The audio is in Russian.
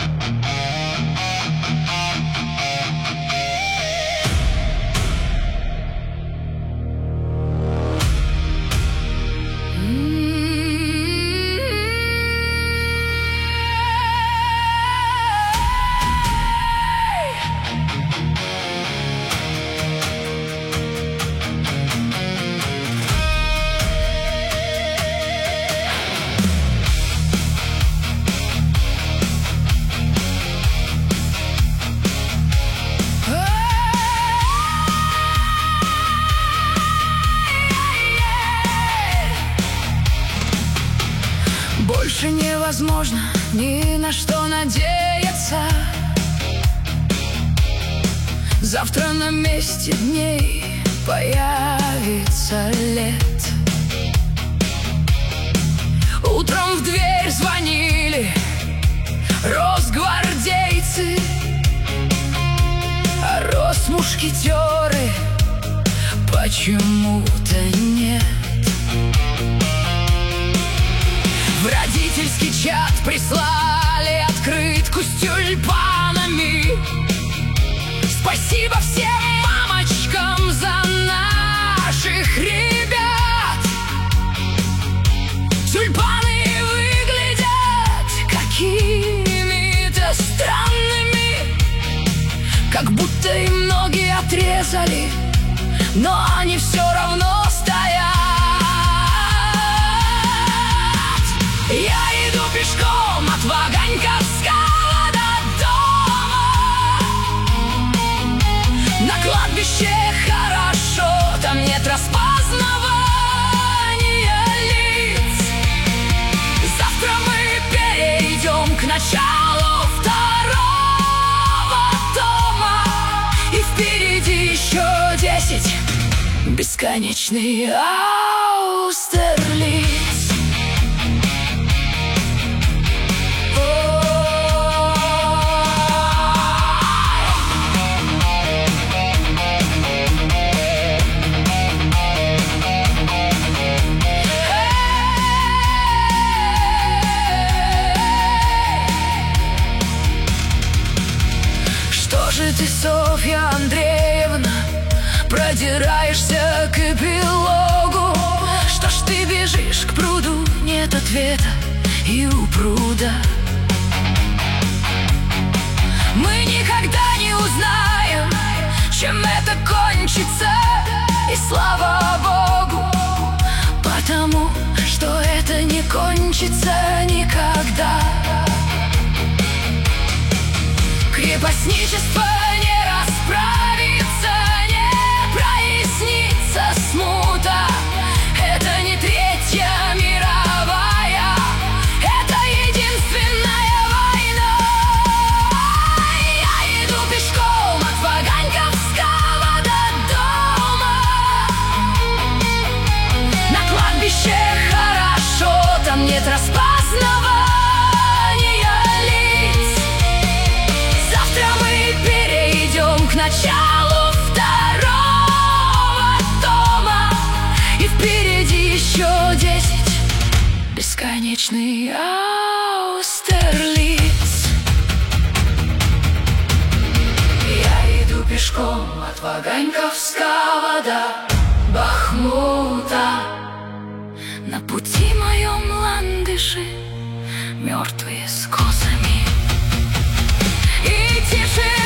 Больше невозможно ни на что надеяться. Завтра на месте дней появится лет. Утром в дверь звонили росгвардейцы, а росмушкетеры почему-то нет. В родительский чат прислали открытку с тюльпанами. Спасибо всем мамочкам за наших ребят. Тюльпаны выглядят какими-то странными, как будто им ноги отрезали, но они все равно стоят. Я иду пешком от Ваганьковского до дома. На кладбище хорошо, там нет распознавания лиц. Завтра мы перейдем к началу второго тома, и впереди еще 10 бесконечный Аустерлиц. Что же ты, Софья Андреевна, продираешься к эпилогу? Что ж ты бежишь к пруду? Нет ответа и у пруда. Мы никогда не узнаем, чем это кончится, и слава Богу, потому что это не кончится никогда. Крепостничество не расправится, не прояснится смута. Это не Третья мировая, это единственная война. Я иду пешком от Ваганьковского до дома. На кладбище хорошо, там нет распознавания. К началу второго тома, и впереди еще 10 бесконечный Аустерлиц. Я иду пешком от Ваганьковского до Бахмута. На пути моем ландыши мертвые с косами и тишина.